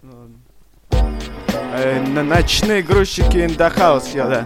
Ночные грузчики in the house, да.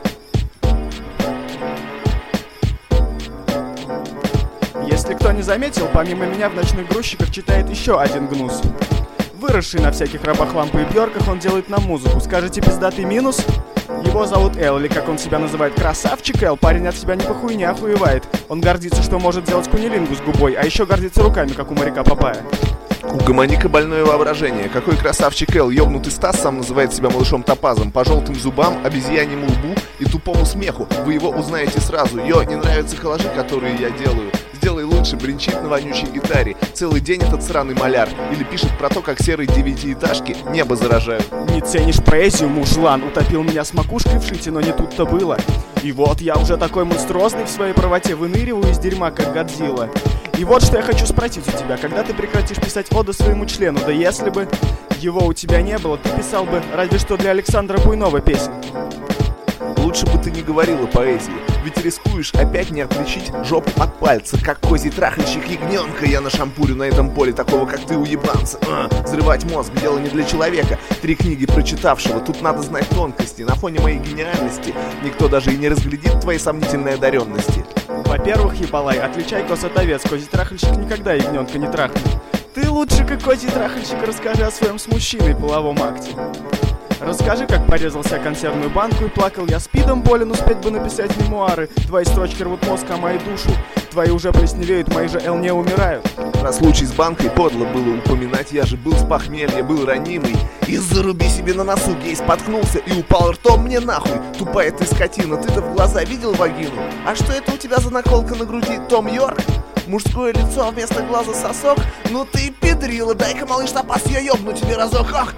Если кто не заметил, помимо меня в «Ночных грузчиках» читает еще один гнус. Выросший на всяких рабах-лампы и бьерках, он делает нам музыку. Скажете, пиздатый минус? Его зовут Эл, или как он себя называет, красавчик Эл. Парень от себя не по хуйне охуевает. Он гордится, что может делать кунилингу с губой, а еще гордится руками, как у моряка Папая. Угомони-ка больное воображение. Какой красавчик Эл, ёбнутый Стас сам называет себя малышом Топазом. По желтым зубам, обезьяньему лбу и тупому смеху. Вы его узнаете сразу. Йо, не нравятся коллажи, которые я делаю. Сделай лучше, бренчит на вонючей гитаре. Целый день этот сраный маляр. Или пишет про то, как серые девятиэтажки небо заражают. Не ценишь поэзию, мужлан. Утопил меня с макушкой в шите, но не тут-то было. И вот я уже такой монструозный в своей правоте, выныриваю из дерьма, как Годзилла. И вот что я хочу спросить у тебя. Когда ты прекратишь писать оду своему члену? Да если бы его у тебя не было, ты писал бы разве что для Александра Буйнова песенки. Лучше бы ты не говорила поэзии, ведь рискуешь опять не отличить жопу от пальца. Как козий трахальщик ягненка я нашампурю на этом поле такого, как ты, уебанца. Взрывать мозг — дело не для человека, 3 книги прочитавшего. Тут надо знать тонкости. На фоне моей гениальности никто даже и не разглядит твоей сомнительной одаренности. Во-первых, ебалай, отличай кос от овец. Козий трахальщик никогда ягненка не трахнет. Ты лучше, как козий трахальщик, расскажи о своем с мужчиной половом акте. Расскажи, как порезал себя консервную банку и плакал я спидом болен, успеть бы написать мемуары. Твои строчки рвут мозг, а мои душу. Твои уже плесневеют, мои же Эл не умирают. Про случай с банкой подло было упоминать. Я же был с похмелья, был ранимый. И заруби себе на носу, гей, споткнулся и упал ртом мне нахуй. Тупая ты скотина, ты-то в глаза видел вагину? А что это у тебя за наколка на груди, Том Йорк? Мужское лицо, вместо глаза сосок? Ну ты педрила, дай-ка, малыш Топаз, я ёбну тебе разок. Ах,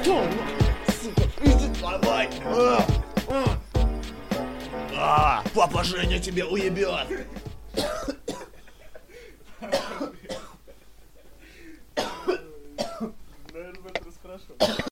давай. Папа Женя тебя уебет. Наверное, это хорошо.